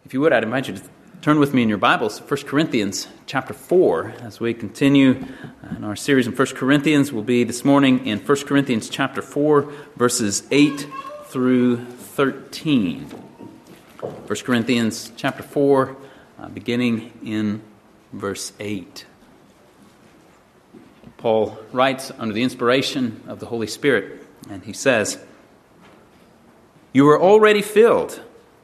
If you would, I'd invite you to turn with me in your Bibles to 1 Corinthians chapter 4. As we continue in our series in 1 Corinthians, we'll be this morning in 1 Corinthians chapter 4, verses 8 through 13. 1 Corinthians chapter 4, beginning in verse 8. Paul writes under the inspiration of the Holy Spirit, and he says, "You are already filled.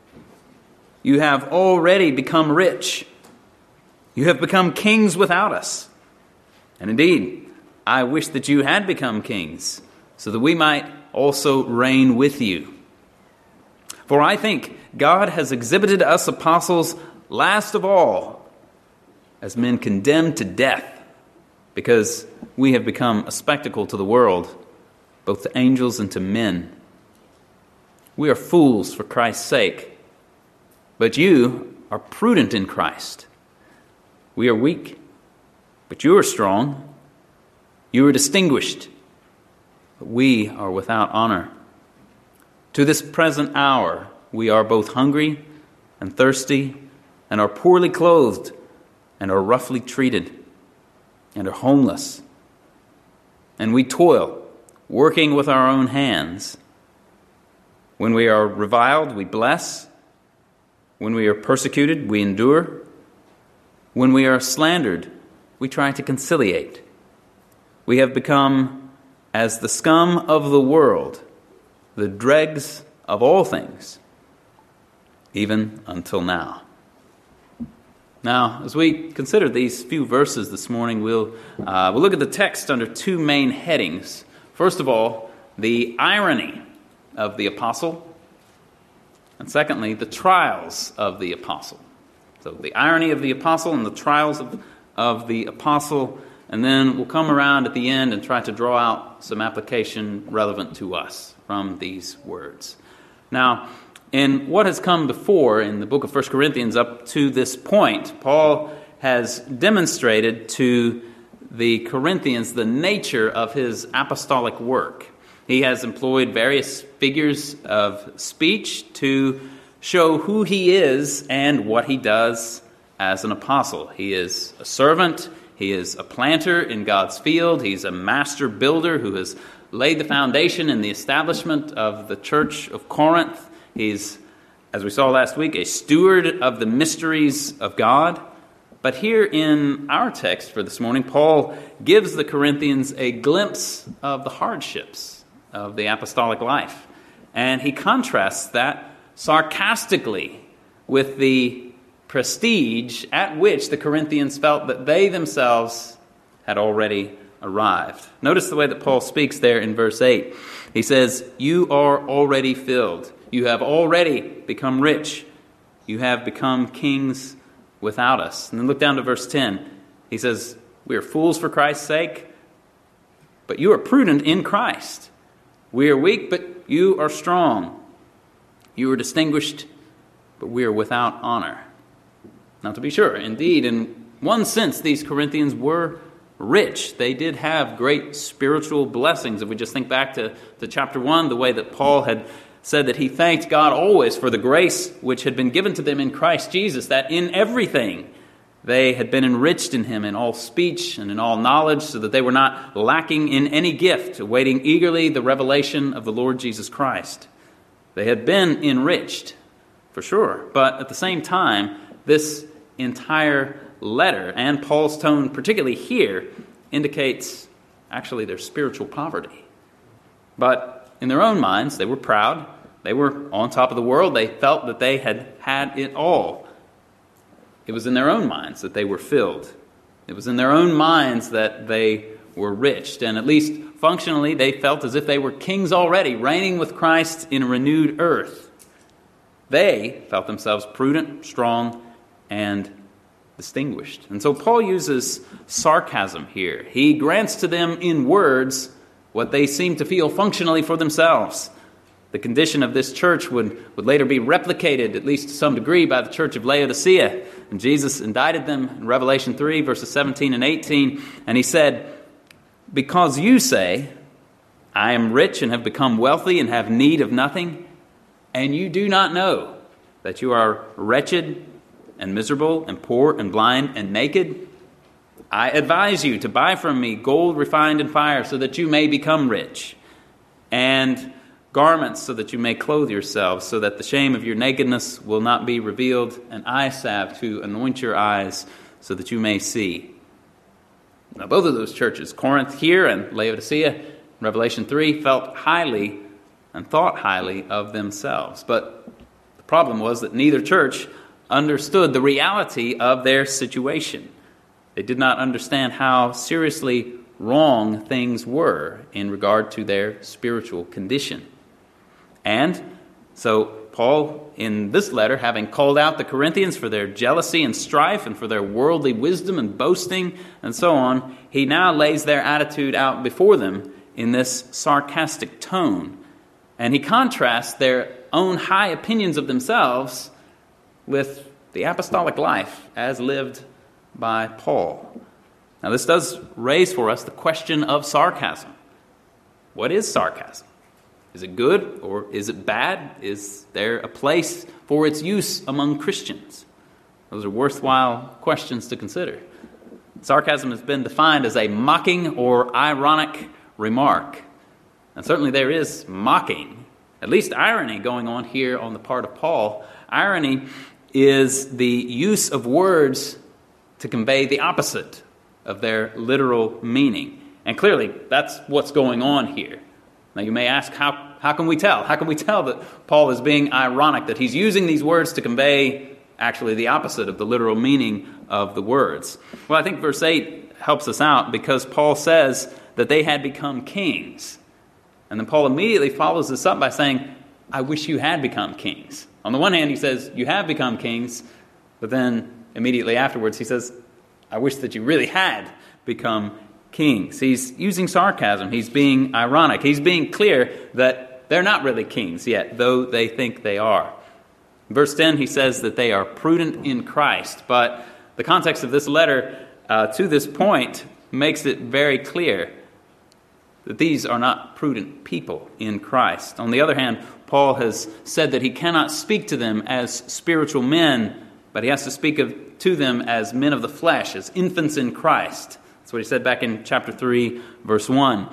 You have already become rich. You have become kings without us. And indeed, I wish that you had become kings, so that we might also reign with you. For I think God has exhibited us apostles last of all, as men condemned to death, because we have become a spectacle to the world, both to angels and to men. We are fools for Christ's sake, but you are prudent in Christ. We are weak, but you are strong. You are distinguished, but we are without honor. To this present hour we are both hungry and thirsty, and are poorly clothed, and are roughly treated, and are homeless. And we toil, working with our own hands. When we are reviled, we bless. When we are persecuted, we endure. When we are slandered, we try to conciliate. We have become as the scum of the world, the dregs of all things, even until now." Now, as we consider these few verses this morning, we'll look at the text under two main headings. First of all, the irony of the apostle, and secondly, the trials of the apostle. So the irony of the apostle and the trials of the apostle, and then we'll come around at the end and try to draw out some application relevant to us from these words. Now, in what has come before in the book of 1 Corinthians up to this point, Paul has demonstrated to the Corinthians the nature of his apostolic work. He has employed various figures of speech to show who he is and what he does as an apostle. He is a servant. He is a planter in God's field. He's a master builder who has laid the foundation in the establishment of the church of Corinth. He's, as we saw last week, a steward of the mysteries of God. But here in our text for this morning, Paul gives the Corinthians a glimpse of the hardships of the apostolic life. And he contrasts that sarcastically with the prestige at which the Corinthians felt that they themselves had already arrived. Notice the way that Paul speaks there in verse 8. He says, "You are already filled. You have already become rich. You have become kings without us." And then look down to verse 10. He says, "We are fools for Christ's sake, but you are prudent in Christ. We are weak, but you are strong. You are distinguished, but we are without honor." Now, to be sure, indeed, in one sense, these Corinthians were rich. They did have great spiritual blessings. If we just think back to chapter 1, the way that Paul had said that he thanked God always for the grace which had been given to them in Christ Jesus, that in everything they had been enriched in him, in all speech and in all knowledge, so that they were not lacking in any gift, awaiting eagerly the revelation of the Lord Jesus Christ. They had been enriched, for sure. But at the same time, this entire letter, and Paul's tone particularly here, indicates actually their spiritual poverty. But in their own minds, they were proud. They were on top of the world. They felt that they had had it all. It was in their own minds that they were filled. It was in their own minds that they were rich. And at least functionally, they felt as if they were kings already, reigning with Christ in a renewed earth. They felt themselves prudent, strong, and distinguished. And so Paul uses sarcasm here. He grants to them in words what they seem to feel functionally for themselves. The condition of this church would later be replicated, at least to some degree, by the church of Laodicea. And Jesus indicted them in Revelation 3, verses 17 and 18. And he said, "Because you say, 'I am rich and have become wealthy and have need of nothing,' and you do not know that you are wretched and miserable and poor and blind and naked? I advise you to buy from me gold refined in fire so that you may become rich, and garments so that you may clothe yourselves, so that the shame of your nakedness will not be revealed, and eye salve to anoint your eyes so that you may see. Now, both of those churches, Corinth here and Laodicea, Revelation 3, felt highly and thought highly of themselves. But the problem was that neither church understood the reality of their situation. They did not understand how seriously wrong things were in regard to their spiritual condition. And so Paul, in this letter, having called out the Corinthians for their jealousy and strife and for their worldly wisdom and boasting and so on, he now lays their attitude out before them in this sarcastic tone. And he contrasts their own high opinions of themselves with the apostolic life as lived by Paul. Now, this does raise for us the question of sarcasm. What is sarcasm? Is it good or is it bad? Is there a place for its use among Christians? Those are worthwhile questions to consider. Sarcasm has been defined as a mocking or ironic remark. And certainly there is mocking, at least irony, going on here on the part of Paul. Irony is the use of words to convey the opposite of their literal meaning. And clearly, that's what's going on here. Now, you may ask, how can we tell? How can we tell that Paul is being ironic, that he's using these words to convey actually the opposite of the literal meaning of the words? Well, I think verse 8 helps us out because Paul says that they had become kings. And then Paul immediately follows this up by saying, I wish you had become kings. On the one hand, he says, you have become kings, but then immediately afterwards he says, I wish that you really had become kings. He's using sarcasm. He's being ironic. He's being clear that they're not really kings yet, though they think they are. In verse 10, he says that they are prudent in Christ, but the context of this letter to this point makes it very clear that these are not prudent people in Christ. On the other hand, Paul has said that he cannot speak to them as spiritual men, but he has to speak to them as men of the flesh, as infants in Christ. That's what he said back in chapter 3, verse 1.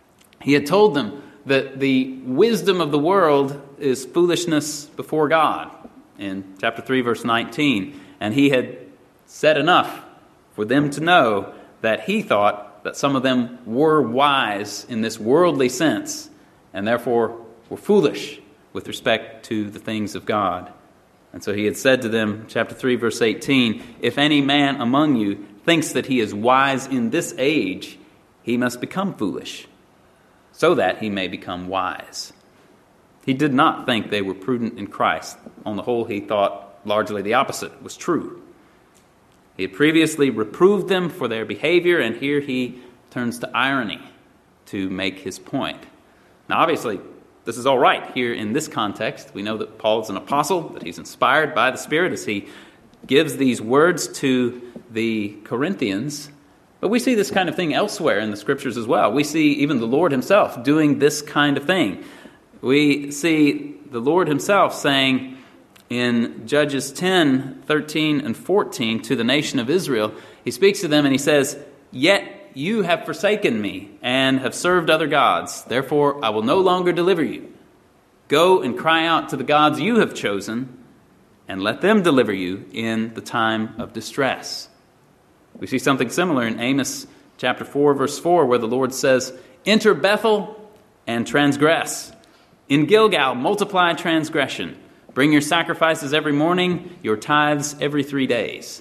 He had told them that the wisdom of the world is foolishness before God in chapter 3, verse 19. And he had said enough for them to know that he thought that some of them were wise in this worldly sense and therefore were foolish with respect to the things of God. And so he had said to them, chapter 3, verse 18, if any man among you thinks that he is wise in this age, he must become foolish, so that he may become wise. He did not think they were prudent in Christ. On the whole, he thought largely the opposite was true. He had previously reproved them for their behavior, and here he turns to irony to make his point. Now, obviously, this is all right here in this context. We know that Paul is an apostle, that he's inspired by the Spirit as he gives these words to the Corinthians. But we see this kind of thing elsewhere in the Scriptures as well. We see even the Lord himself doing this kind of thing. We see the Lord himself saying in Judges 10, 13, and 14 to the nation of Israel, he speaks to them and he says, yet you have forsaken me and have served other gods. Therefore, I will no longer deliver you. Go and cry out to the gods you have chosen and let them deliver you in the time of distress. We see something similar in Amos chapter 4, verse 4, where the Lord says, enter Bethel and transgress. In Gilgal, multiply transgression. Bring your sacrifices every morning, your tithes every 3 days.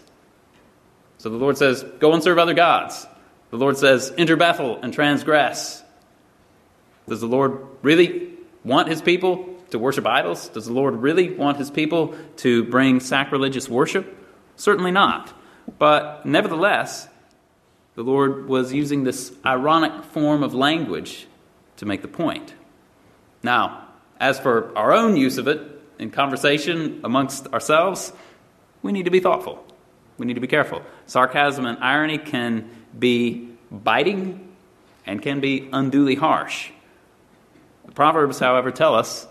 So the Lord says, go and serve other gods. The Lord says, enter Bethel and transgress. Does the Lord really want his people to worship idols? Does the Lord really want his people to bring sacrilegious worship? Certainly not. But nevertheless, the Lord was using this ironic form of language to make the point. Now, as for our own use of it in conversation amongst ourselves, we need to be thoughtful. We need to be careful. Sarcasm and irony can be biting and can be unduly harsh. The Proverbs, however, tell us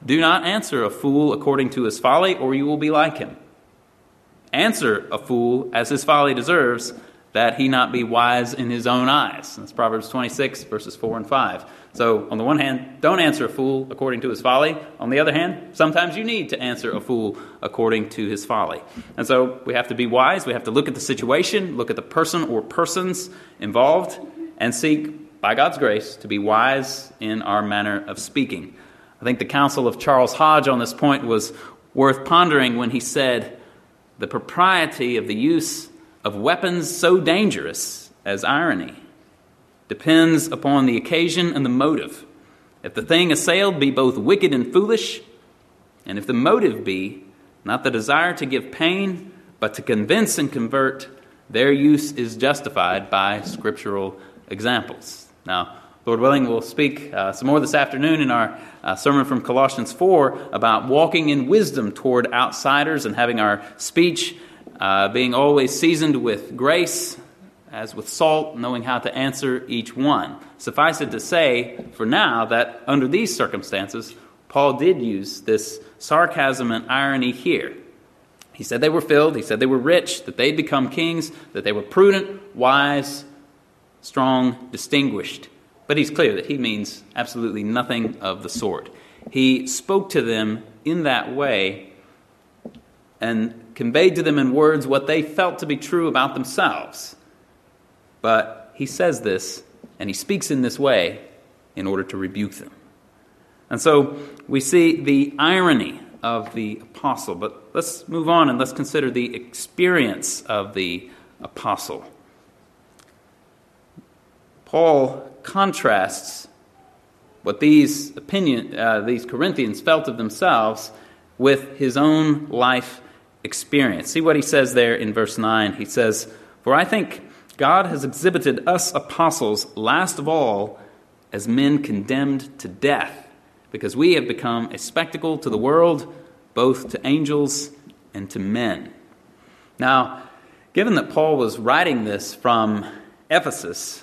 Do not answer a fool according to his folly, or you will be like him. Answer a fool as his folly deserves, that he not be wise in his own eyes. That's Proverbs 26, verses 4 and 5. So, on the one hand, don't answer a fool according to his folly. On the other hand, sometimes you need to answer a fool according to his folly. And so, we have to be wise. We have to look at the situation, look at the person or persons involved, and seek, by God's grace, to be wise in our manner of speaking. I think the counsel of Charles Hodge on this point was worth pondering when he said, the propriety of the use of weapons so dangerous as irony depends upon the occasion and the motive. If the thing assailed be both wicked and foolish, and if the motive be not the desire to give pain, but to convince and convert, their use is justified by scriptural examples. Now, Lord willing, we'll speak some more this afternoon in our sermon from Colossians 4 about walking in wisdom toward outsiders and having our speech being always seasoned with grace, as with salt, knowing how to answer each one. Suffice it to say, for now, that under these circumstances, Paul did use this sarcasm and irony here. He said they were filled, he said they were rich, that they'd become kings, that they were prudent, wise, strong, distinguished. But he's clear that he means absolutely nothing of the sort. He spoke to them in that way and conveyed to them in words what they felt to be true about themselves. But he says this, and he speaks in this way in order to rebuke them. And so we see the irony of the apostle. But let's move on and let's consider the experience of the apostle. Paul contrasts what these Corinthians felt of themselves with his own life experience. See what he says there in verse 9. He says, "For I think God has exhibited us apostles last of all as men condemned to death, because we have become a spectacle to the world, both to angels and to men." Now, given that Paul was writing this from Ephesus,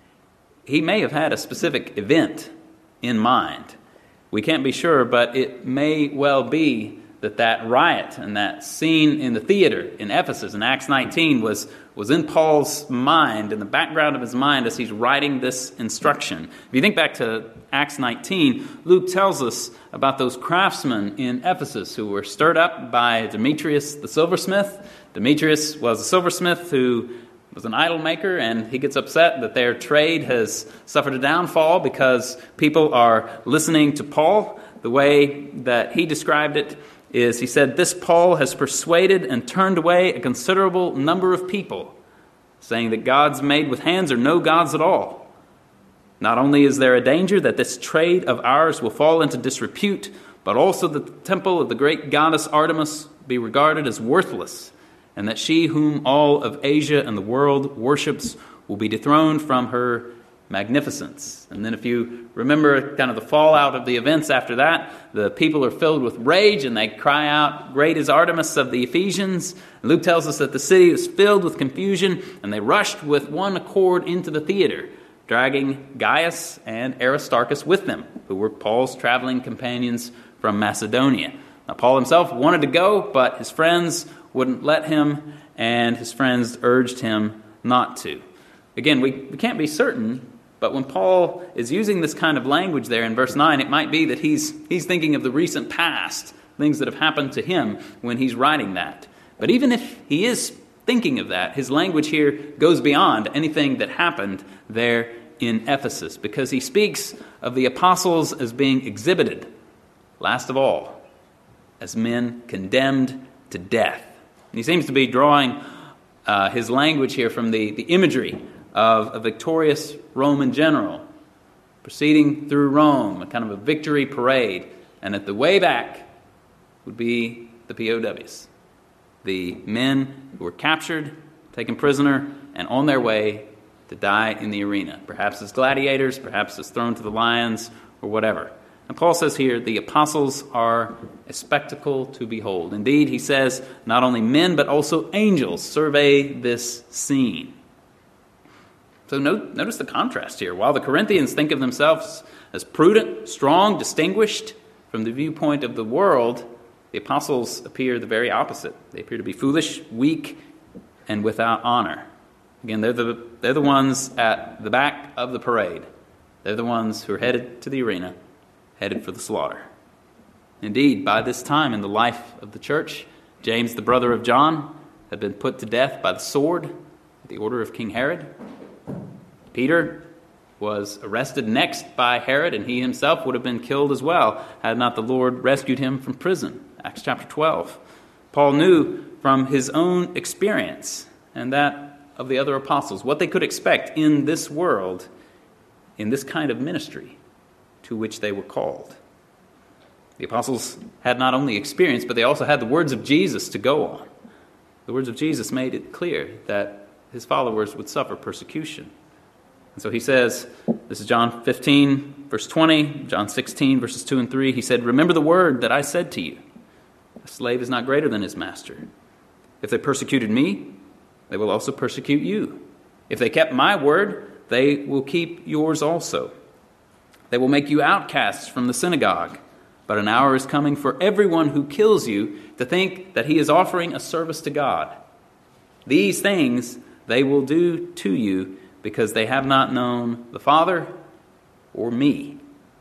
he may have had a specific event in mind. We can't be sure, but it may well be that riot and that scene in the theater in Ephesus in Acts 19 was in Paul's mind, in the background of his mind as he's writing this instruction. If you think back to Acts 19, Luke tells us about those craftsmen in Ephesus who were stirred up by Demetrius the silversmith. Demetrius was a silversmith who was an idol maker, and he gets upset that their trade has suffered a downfall because people are listening to Paul. The way that he described it is, he said, "This Paul has persuaded and turned away a considerable number of people, saying that gods made with hands are no gods at all. Not only is there a danger that this trade of ours will fall into disrepute, but also that the temple of the great goddess Artemis be regarded as worthless, and that she whom all of Asia and the world worships will be dethroned from her magnificence." And then if you remember kind of the fallout of the events after that, the people are filled with rage and they cry out, "Great is Artemis of the Ephesians." And Luke tells us that the city was filled with confusion and they rushed with one accord into the theater, dragging Gaius and Aristarchus with them, who were Paul's traveling companions from Macedonia. Now, Paul himself wanted to go, but his friends wouldn't let him, and his friends urged him not to. Again, we can't be certain, but when Paul is using this kind of language there in verse 9, it might be that he's thinking of the recent past, things that have happened to him when he's writing that. But even if he is thinking of that, his language here goes beyond anything that happened there in Ephesus, because he speaks of the apostles as being exhibited, last of all, as men condemned to death. And he seems to be drawing his language here from the imagery of a victorious Roman general proceeding through Rome, a kind of a victory parade. And at the way back would be the POWs, the men who were captured, taken prisoner, and on their way to die in the arena, perhaps as gladiators, perhaps as thrown to the lions, or whatever. And Paul says here, the apostles are a spectacle to behold. Indeed, he says, not only men, but also angels survey this scene. So notice the contrast here. While the Corinthians think of themselves as prudent, strong, distinguished, from the viewpoint of the world, the apostles appear the very opposite. They appear to be foolish, weak, and without honor. Again, they're the ones at the back of the parade. They're the ones who are headed to the arena, headed for the slaughter. Indeed, by this time in the life of the church, James, the brother of John, had been put to death by the sword at the order of King Herod. Peter was arrested next by Herod, and he himself would have been killed as well had not the Lord rescued him from prison. Acts chapter 12. Paul knew from his own experience and that of the other apostles what they could expect in this world, in this kind of ministry to which they were called. The apostles had not only experience, but they also had the words of Jesus to go on. The words of Jesus made it clear that his followers would suffer persecution. And so he says, this is John 15, verse 20, John 16, verses 2 and 3. He said, "Remember the word that I said to you. A slave is not greater than his master. If they persecuted me, they will also persecute you. If they kept my word, they will keep yours also. They will make you outcasts from the synagogue. But an hour is coming for everyone who kills you to think that he is offering a service to God. These things they will do to you because they have not known the Father or me."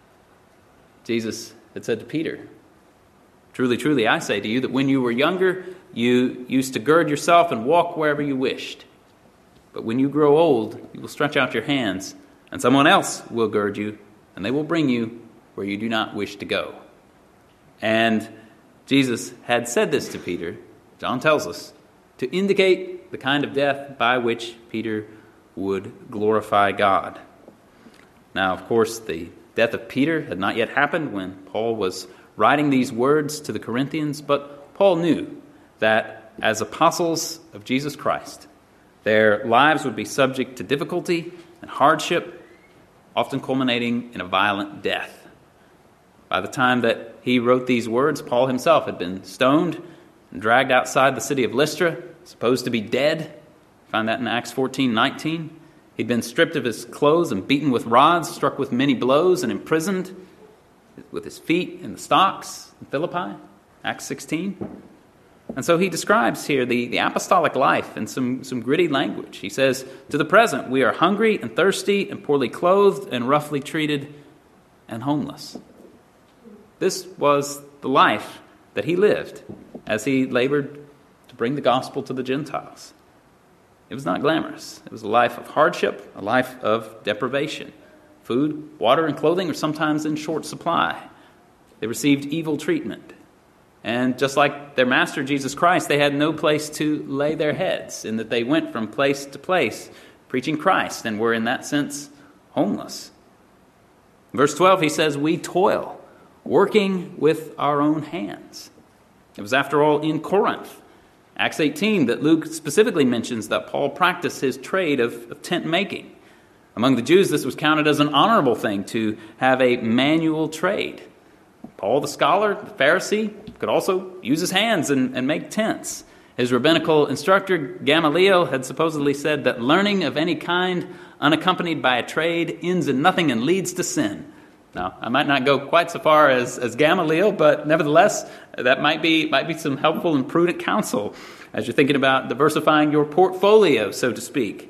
Jesus had said to Peter, "Truly, truly, I say to you that when you were younger, you used to gird yourself and walk wherever you wished. But when you grow old, you will stretch out your hands, and someone else will gird you, and they will bring you where you do not wish to go." And Jesus had said this to Peter, John tells us, to indicate the kind of death by which Peter would glorify God. Now, of course, the death of Peter had not yet happened when Paul was writing these words to the Corinthians, but Paul knew that as apostles of Jesus Christ, their lives would be subject to difficulty and hardship, often culminating in a violent death. By the time that he wrote these words, Paul himself had been stoned and dragged outside the city of Lystra, supposed to be dead. Find that in Acts 14:19. He'd been stripped of his clothes and beaten with rods, struck with many blows, and imprisoned with his feet in the stocks in Philippi, Acts 16. And so he describes here the apostolic life in some gritty language. He says, "To the present, we are hungry and thirsty and poorly clothed and roughly treated and homeless." This was the life that he lived as he labored to bring the gospel to the Gentiles. It was not glamorous. It was a life of hardship, a life of deprivation. Food, water, and clothing were sometimes in short supply. They received evil treatment. And just like their master, Jesus Christ, they had no place to lay their heads, in that they went from place to place preaching Christ and were, in that sense, homeless. Verse 12, he says, "We toil, working with our own hands." It was, after all, in Corinth, Acts 18, that Luke specifically mentions that Paul practiced his trade of tent making. Among the Jews, this was counted as an honorable thing to have a manual trade. Paul, the scholar, the Pharisee, could also use his hands and make tents. His rabbinical instructor, Gamaliel, had supposedly said that learning of any kind unaccompanied by a trade ends in nothing and leads to sin. Now, I might not go quite so far as Gamaliel, but nevertheless, that might be some helpful and prudent counsel as you're thinking about diversifying your portfolio, so to speak.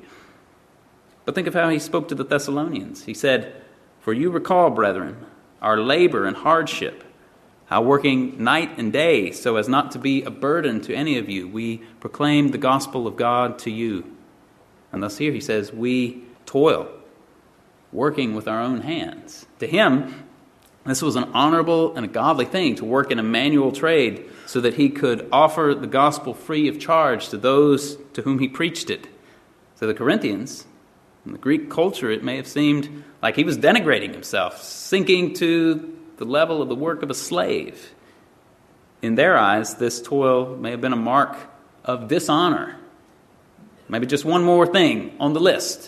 But think of how he spoke to the Thessalonians. He said, "For you recall, brethren, our labor and hardship, how working night and day so as not to be a burden to any of you, we proclaimed the gospel of God to you." And thus here he says, we toil, working with our own hands. To him, this was an honorable and a godly thing to work in a manual trade so that he could offer the gospel free of charge to those to whom he preached it. To the Corinthians, in the Greek culture, it may have seemed like he was denigrating himself, sinking to the level of the work of a slave. In their eyes, this toil may have been a mark of dishonor. Maybe just one more thing on the list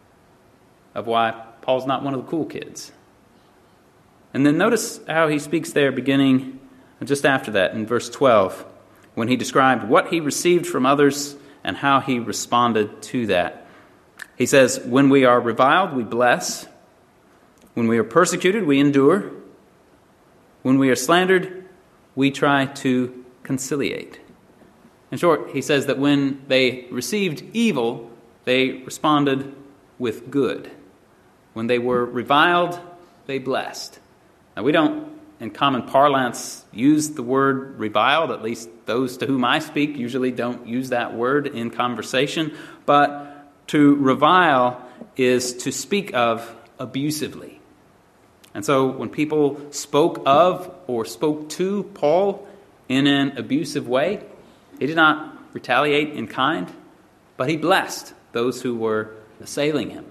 of why Paul's not one of the cool kids. And then notice how he speaks there beginning just after that in verse 12, when he described what he received from others and how he responded to that. He says, "When we are reviled, we bless. When we are persecuted, we endure. When we are slandered, we try to conciliate. In short, he says that when they received evil, they responded with good. When they were reviled, they blessed. Now, we don't, in common parlance, use the word reviled. At least those to whom I speak usually don't use that word in conversation. But to revile is to speak of abusively. And so when people spoke of or spoke to Paul in an abusive way, he did not retaliate in kind, but he blessed those who were assailing him.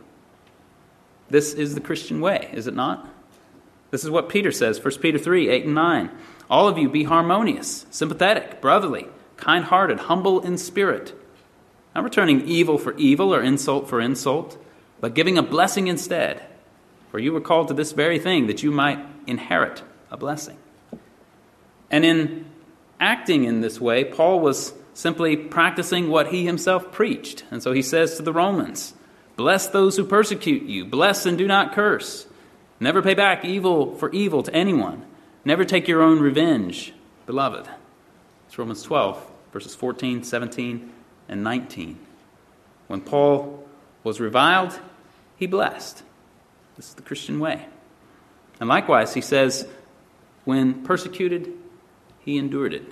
This is the Christian way, is it not? This is what Peter says, 1 Peter 3, 8 and 9. All of you be harmonious, sympathetic, brotherly, kind-hearted, humble in spirit, not returning evil for evil or insult for insult, but giving a blessing instead. For you were called to this very thing, that you might inherit a blessing. And in acting in this way, Paul was simply practicing what he himself preached. And so he says to the Romans, bless those who persecute you, bless and do not curse. Never pay back evil for evil to anyone. Never take your own revenge, beloved. It's Romans 12, verses 14, 17, and 19. When Paul was reviled, he blessed. This is the Christian way. And likewise, he says, when persecuted, he endured it.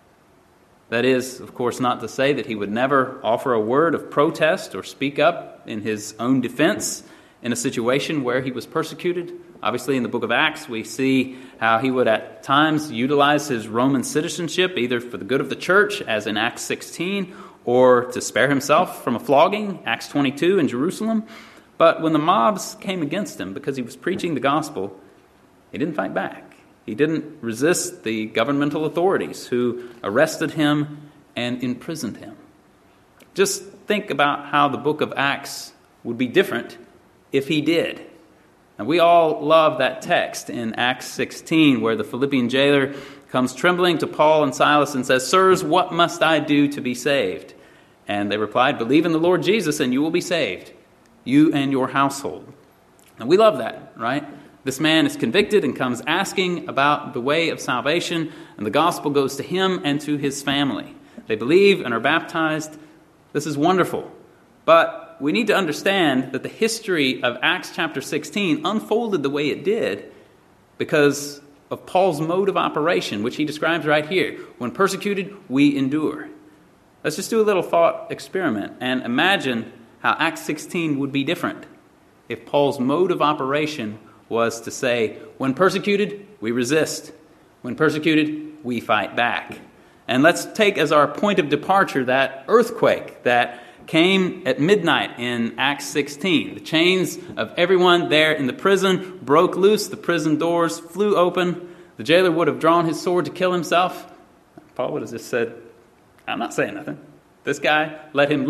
That is, of course, not to say that he would never offer a word of protest or speak up in his own defense in a situation where he was persecuted. Obviously, in the book of Acts, we see how he would at times utilize his Roman citizenship, either for the good of the church, as in Acts 16, or to spare himself from a flogging, Acts 22 in Jerusalem. But when the mobs came against him because he was preaching the gospel, he didn't fight back. He didn't resist the governmental authorities who arrested him and imprisoned him. Just think about how the book of Acts would be different if he did. And we all love that text in Acts 16 where the Philippian jailer comes trembling to Paul and Silas and says, "Sirs, what must I do to be saved?" And they replied, "Believe in the Lord Jesus and you will be saved, you and your household." And we love that, right? This man is convicted and comes asking about the way of salvation, and the gospel goes to him and to his family. They believe and are baptized. This is wonderful. But we need to understand that the history of Acts chapter 16 unfolded the way it did because of Paul's mode of operation, which he describes right here. When persecuted, we endure. Let's just do a little thought experiment and imagine how Acts 16 would be different if Paul's mode of operation was to say, when persecuted, we resist. When persecuted, we fight back. And let's take as our point of departure that earthquake that came at midnight in Acts 16. The chains of everyone there in the prison broke loose. The prison doors flew open. The jailer would have drawn his sword to kill himself. Paul would have just said, "I'm not saying nothing. This guy, let him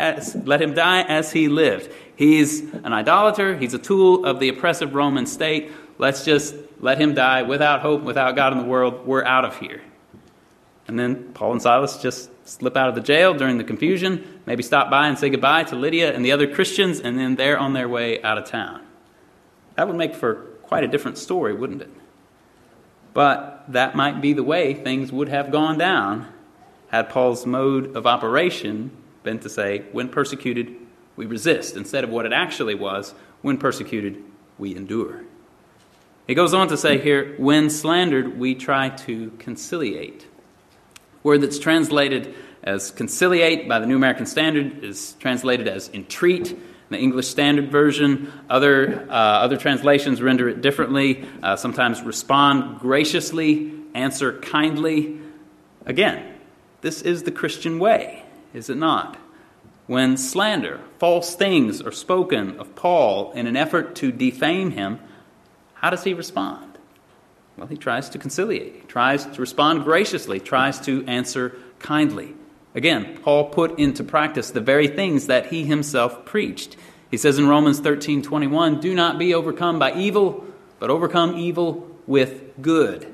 die as he lived. He's an idolater. He's a tool of the oppressive Roman state. Let's just let him die without hope, without God in the world. We're out of here." And then Paul and Silas just slip out of the jail during the confusion, maybe stop by and say goodbye to Lydia and the other Christians, and then they're on their way out of town. That would make for quite a different story, wouldn't it? But that might be the way things would have gone down had Paul's mode of operation been to say, when persecuted, we resist, instead of what it actually was, when persecuted, we endure. He goes on to say here, when slandered, we try to conciliate. Word that's translated as conciliate by the New American Standard is translated as entreat in the English Standard Version. Other translations render it differently. Sometimes respond graciously, answer kindly. Again, this is the Christian way, is it not? When slander, false things are spoken of Paul in an effort to defame him, how does he respond? Well, he tries to conciliate. He tries to respond graciously, tries to answer kindly. Again, Paul put into practice the very things that he himself preached. He says in Romans 13:21, "Do not be overcome by evil, but overcome evil with good."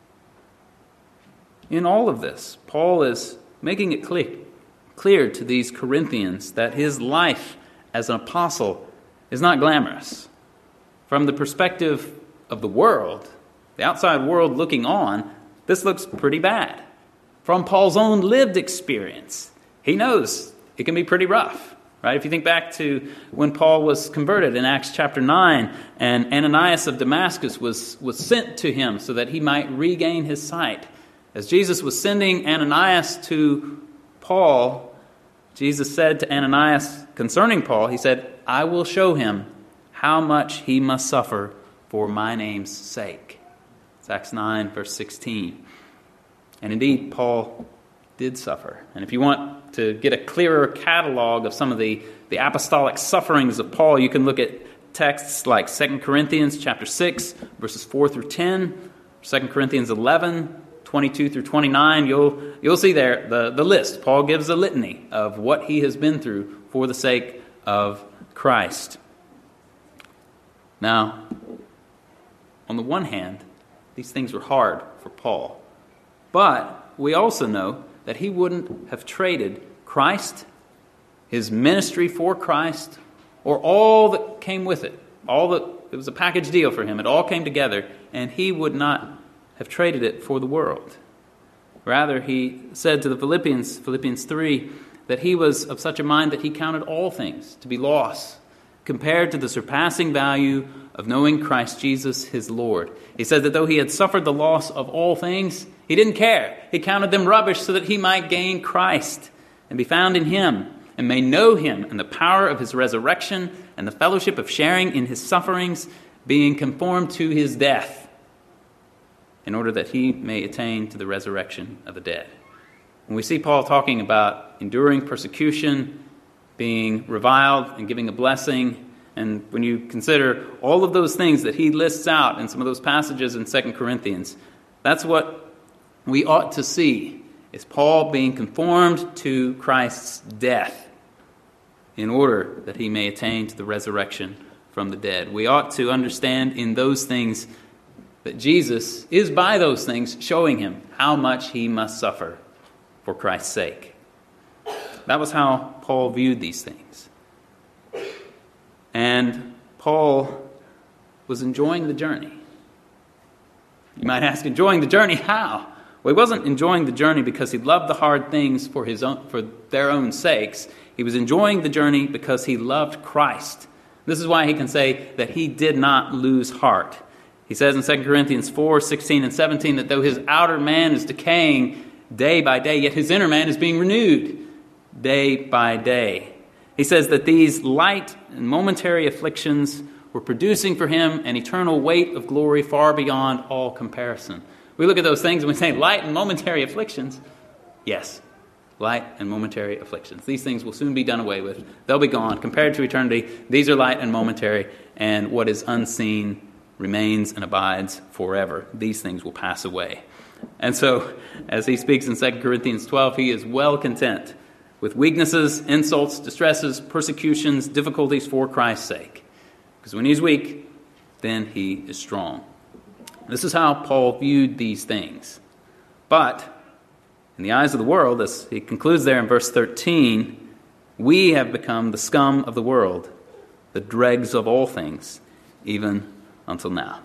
In all of this, Paul is making it clear to these Corinthians that his life as an apostle is not glamorous. From the perspective of the world, The outside world looking on, this looks pretty bad. From Paul's own lived experience, he knows it can be pretty rough, right? If you think back to when Paul was converted in Acts chapter 9, and Ananias of Damascus was sent to him so that he might regain his sight. As Jesus was sending Ananias to Paul, Jesus said to Ananias concerning Paul, he said, "I will show him how much he must suffer for my name's sake." It's Acts 9, verse 16. And indeed, Paul did suffer. And if you want to get a clearer catalog of some of the apostolic sufferings of Paul, you can look at texts like 2 Corinthians chapter 6, verses 4 through 10, 2 Corinthians 11, 22 through 29. You'll see there the list. Paul gives a litany of what he has been through for the sake of Christ. Now, on the one hand, these things were hard for Paul. But we also know that he wouldn't have traded Christ, his ministry for Christ, or all that came with it. It was a package deal for him. It all came together, and he would not have traded it for the world. Rather, he said to the Philippians 3, that he was of such a mind that he counted all things to be loss, compared to the surpassing value of knowing Christ Jesus his Lord. He said that though he had suffered the loss of all things, he didn't care. He counted them rubbish so that he might gain Christ and be found in him, and may know him and the power of his resurrection and the fellowship of sharing in his sufferings, being conformed to his death, in order that he may attain to the resurrection of the dead. When we see Paul talking about enduring persecution, being reviled and giving a blessing, and when you consider all of those things that he lists out in some of those passages in 2 Corinthians, that's what we ought to see, is Paul being conformed to Christ's death in order that he may attain to the resurrection from the dead. We ought to understand in those things that Jesus is by those things showing him how much he must suffer for Christ's sake. That was how Paul viewed these things. And Paul was enjoying the journey. You might ask, enjoying the journey how? Well, he wasn't enjoying the journey because he loved the hard things for their own sakes. He was enjoying the journey because he loved Christ. This is why he can say that he did not lose heart. He says in 2 Corinthians 4, 16 and 17 that though his outer man is decaying day by day, yet his inner man is being renewed day by day. He says that these light and momentary afflictions were producing for him an eternal weight of glory far beyond all comparison. We look at those things and we say, light and momentary afflictions. Yes, light and momentary afflictions. These things will soon be done away with. They'll be gone. Compared to eternity, these are light and momentary, and what is unseen remains and abides forever. These things will pass away. And so, as he speaks in 2 Corinthians 12, he is well content with weaknesses, insults, distresses, persecutions, difficulties for Christ's sake. Because when he's weak, then he is strong. This is how Paul viewed these things. But in the eyes of the world, as he concludes there in verse 13, we have become the scum of the world, the dregs of all things, even until now.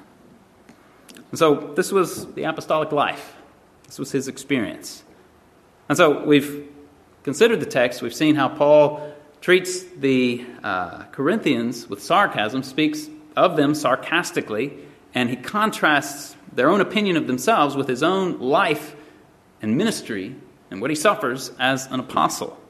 And so this was the apostolic life. This was his experience. And so we've considered the text. We've seen how Paul treats the Corinthians with sarcasm, speaks of them sarcastically, and he contrasts their own opinion of themselves with his own life and ministry and what he suffers as an apostle.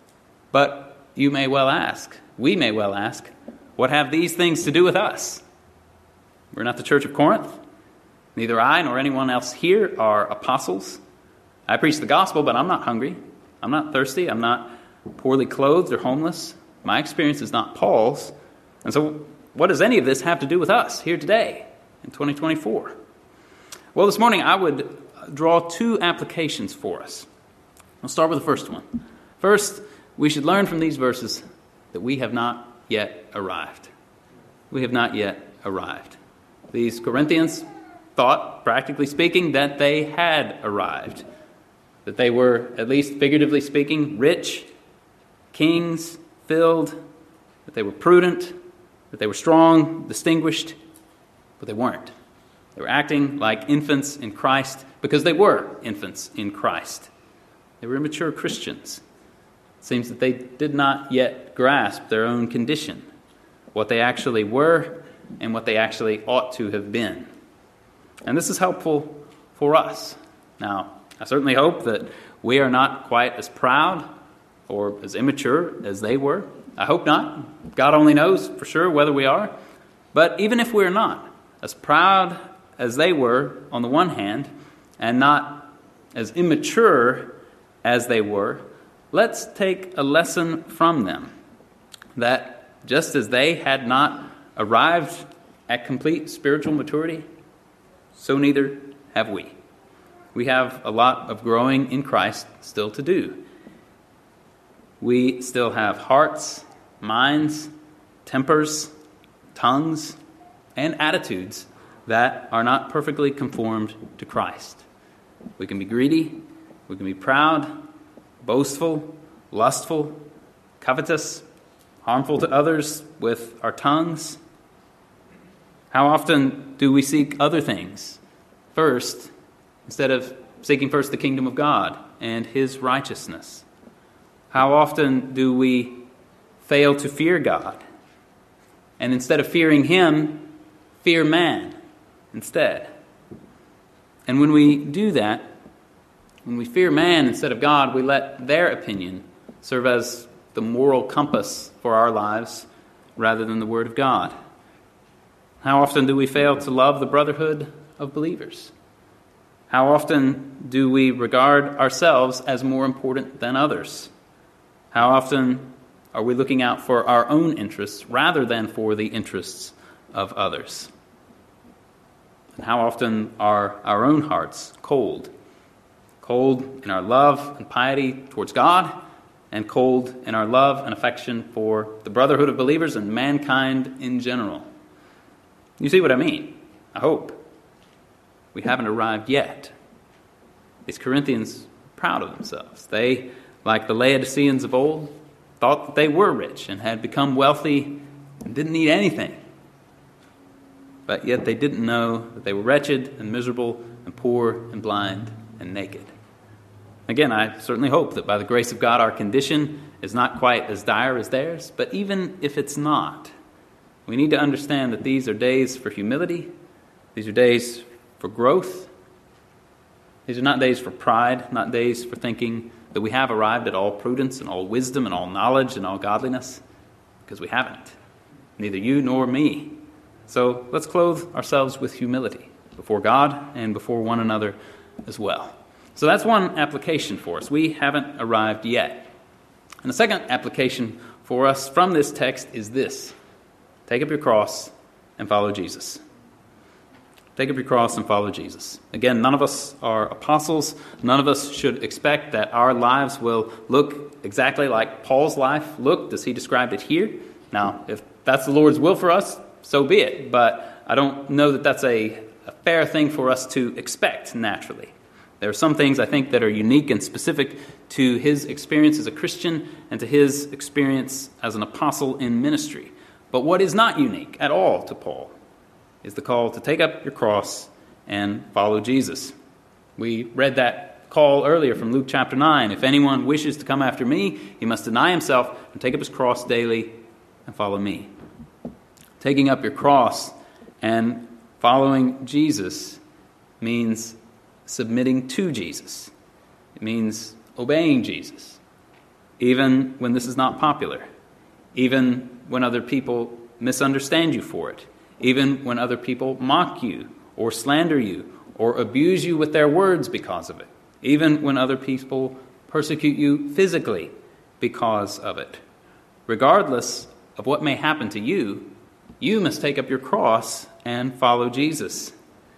But you may well ask, we may well ask, what have these things to do with us? We're not the Church of Corinth. Neither I nor anyone else here are apostles. I preach the gospel, but I'm not hungry. I'm not thirsty. I'm not poorly clothed or homeless. My experience is not Paul's. And so what does any of this have to do with us here today in 2024? Well, this morning I would draw two applications for us. I'll start with the first one. First, we should learn from these verses that we have not yet arrived. We have not yet arrived. These Corinthians thought, practically speaking, that they had arrived. That they were, at least figuratively speaking, rich, kings, filled, that they were prudent, that they were strong, distinguished, but they weren't. They were acting like infants in Christ because they were infants in Christ. They were immature Christians. It seems that they did not yet grasp their own condition, what they actually were and what they actually ought to have been. And this is helpful for us. Now, I certainly hope that we are not quite as proud or as immature as they were. I hope not. God only knows for sure whether we are. But even if we're not as proud as they were on the one hand and not as immature as they were, let's take a lesson from them that just as they had not arrived at complete spiritual maturity, so neither have we. We have a lot of growing in Christ still to do. We still have hearts, minds, tempers, tongues, and attitudes that are not perfectly conformed to Christ. We can be greedy, we can be proud, boastful, lustful, covetous, harmful to others with our tongues. How often do we seek other things first instead of seeking first the kingdom of God and His righteousness? How often do we fail to fear God and instead of fearing Him, fear man instead? And when we do that, when we fear man instead of God, we let their opinion serve as the moral compass for our lives rather than the Word of God. How often do we fail to love the brotherhood of believers? How often do we regard ourselves as more important than others? How often are we looking out for our own interests rather than for the interests of others? And how often are our own hearts cold? Cold in our love and piety towards God, and cold in our love and affection for the brotherhood of believers and mankind in general. You see what I mean? I hope. We haven't arrived yet. These Corinthians are proud of themselves. They, like the Laodiceans of old, thought that they were rich and had become wealthy and didn't need anything. But yet they didn't know that they were wretched and miserable and poor and blind and naked. Again, I certainly hope that by the grace of God our condition is not quite as dire as theirs, but even if it's not, we need to understand that these are days for humility. These are days for growth. These are not days for pride, not days for thinking that we have arrived at all prudence and all wisdom and all knowledge and all godliness, because we haven't. Neither you nor me. So let's clothe ourselves with humility before God and before one another as well. So that's one application for us. We haven't arrived yet. And the second application for us from this text is this: take up your cross and follow Jesus. Take up your cross and follow Jesus. Again, none of us are apostles. None of us should expect that our lives will look exactly like Paul's life looked as he described it here. Now, if that's the Lord's will for us, so be it. But I don't know that that's a fair thing for us to expect naturally. There are some things I think that are unique and specific to his experience as a Christian and to his experience as an apostle in ministry. But what is not unique at all to Paul is the call to take up your cross and follow Jesus. We read that call earlier from Luke chapter 9. If anyone wishes to come after me, he must deny himself and take up his cross daily and follow me. Taking up your cross and following Jesus means submitting to Jesus. It means obeying Jesus, even when this is not popular, even when other people misunderstand you for it, even when other people mock you or slander you or abuse you with their words because of it, even when other people persecute you physically because of it. Regardless of what may happen to you, you must take up your cross and follow Jesus.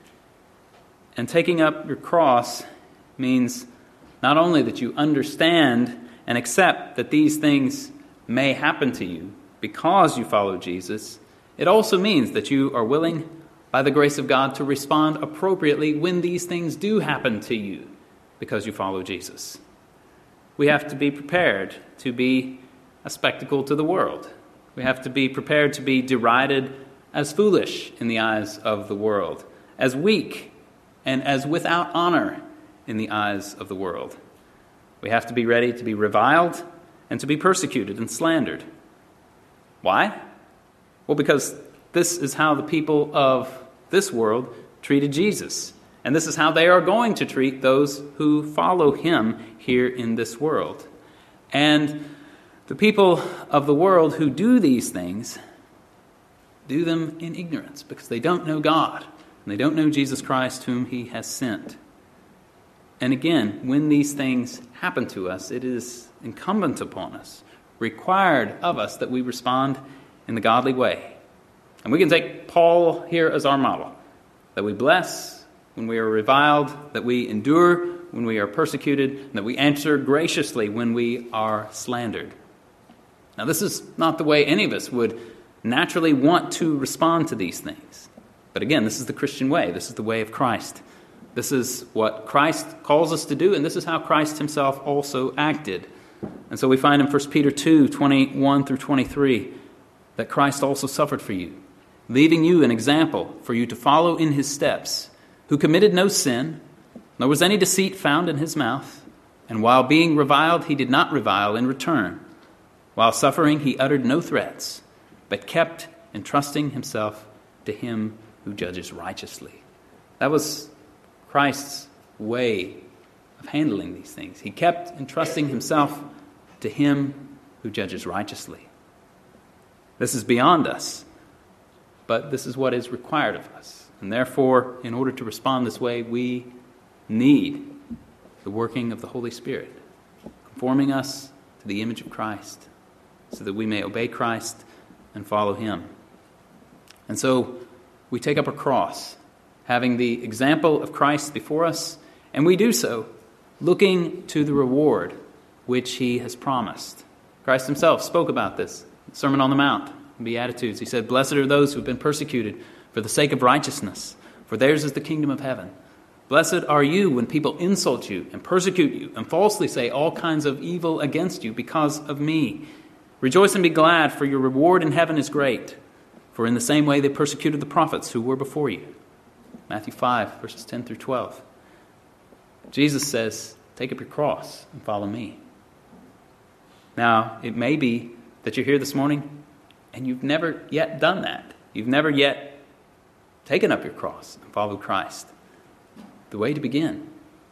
And taking up your cross means not only that you understand and accept that these things may happen to you because you follow Jesus, it also means that you are willing, by the grace of God, to respond appropriately when these things do happen to you because you follow Jesus. We have to be prepared to be a spectacle to the world. We have to be prepared to be derided as foolish in the eyes of the world, as weak and as without honor in the eyes of the world. We have to be ready to be reviled and to be persecuted and slandered. Why? Well, because this is how the people of this world treated Jesus. And this is how they are going to treat those who follow him here in this world. And the people of the world who do these things do them in ignorance because they don't know God and they don't know Jesus Christ whom he has sent. And again, when these things happen to us, it is incumbent upon us, required of us, that we respond in the godly way. And we can take Paul here as our model, that we bless when we are reviled, that we endure when we are persecuted, and that we answer graciously when we are slandered. Now, this is not the way any of us would naturally want to respond to these things. But again, this is the Christian way. This is the way of Christ. This is what Christ calls us to do, and this is how Christ himself also acted. And so we find in 1 Peter 2, 21 through 23, that Christ also suffered for you, leaving you an example for you to follow in his steps, who committed no sin, nor was any deceit found in his mouth, and while being reviled, he did not revile in return. While suffering, he uttered no threats, but kept entrusting himself to him who judges righteously. That was Christ's way of handling these things. He kept entrusting himself to him who judges righteously. This is beyond us, but this is what is required of us. And therefore, in order to respond this way, we need the working of the Holy Spirit, conforming us to the image of Christ, so that we may obey Christ and follow him. And so we take up a cross, having the example of Christ before us, and we do so looking to the reward which he has promised. Christ himself spoke about this in the Sermon on the Mount, in Beatitudes. He said, "Blessed are those who have been persecuted for the sake of righteousness, for theirs is the kingdom of heaven. Blessed are you when people insult you and persecute you and falsely say all kinds of evil against you because of me. Rejoice and be glad, for your reward in heaven is great. For in the same way they persecuted the prophets who were before you." Matthew 5, verses 10 through 12. Jesus says, take up your cross and follow me. Now, it may be that you're here this morning and you've never yet done that. You've never yet taken up your cross and followed Christ. The way to begin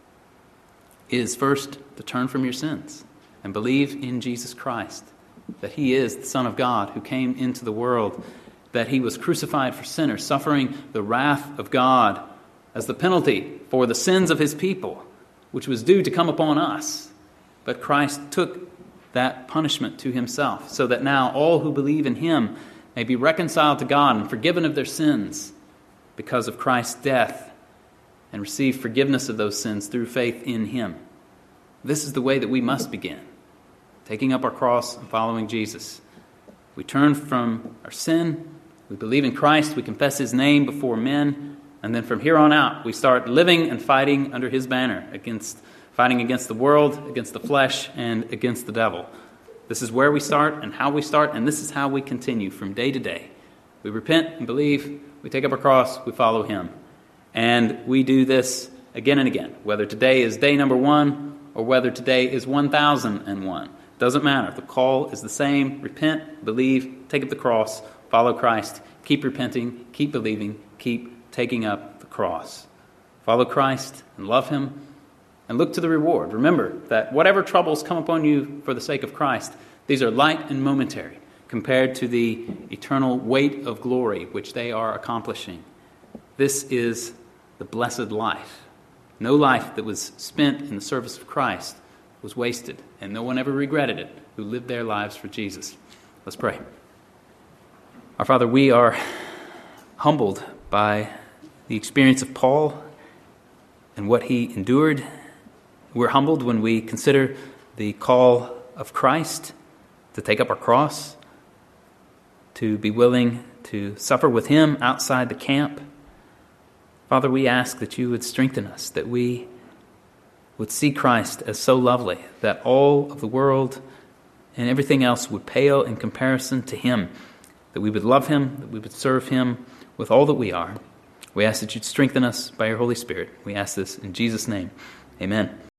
is first to turn from your sins and believe in Jesus Christ, that he is the Son of God who came into the world, that he was crucified for sinners, suffering the wrath of God as the penalty for the sins of his people, which was due to come upon us. But Christ took that punishment to himself, so that now all who believe in him may be reconciled to God and forgiven of their sins because of Christ's death, and receive forgiveness of those sins through faith in him. This is the way that we must begin, taking up our cross and following Jesus. We turn from our sin, we believe in Christ, we confess his name before men, and then from here on out, we start living and fighting under his banner, fighting against the world, against the flesh, and against the devil. This is where we start and how we start, and this is how we continue from day to day. We repent and believe, we take up our cross, we follow him. And we do this again and again, whether today is day number 1 or whether today is 1001. Doesn't matter. The call is the same. Repent, believe, take up the cross, follow Christ, keep repenting, keep believing, keep taking up the cross. Follow Christ and love him and look to the reward. Remember that whatever troubles come upon you for the sake of Christ, these are light and momentary compared to the eternal weight of glory which they are accomplishing. This is the blessed life. No life that was spent in the service of Christ was wasted, and no one ever regretted it who lived their lives for Jesus. Let's pray. Our Father, we are humbled by the experience of Paul and what he endured. We're humbled when we consider the call of Christ to take up our cross, to be willing to suffer with him outside the camp. Father, we ask that you would strengthen us, that we would see Christ as so lovely that all of the world and everything else would pale in comparison to him, that we would love him, that we would serve him with all that we are. We ask that you'd strengthen us by your Holy Spirit. We ask this in Jesus' name. Amen.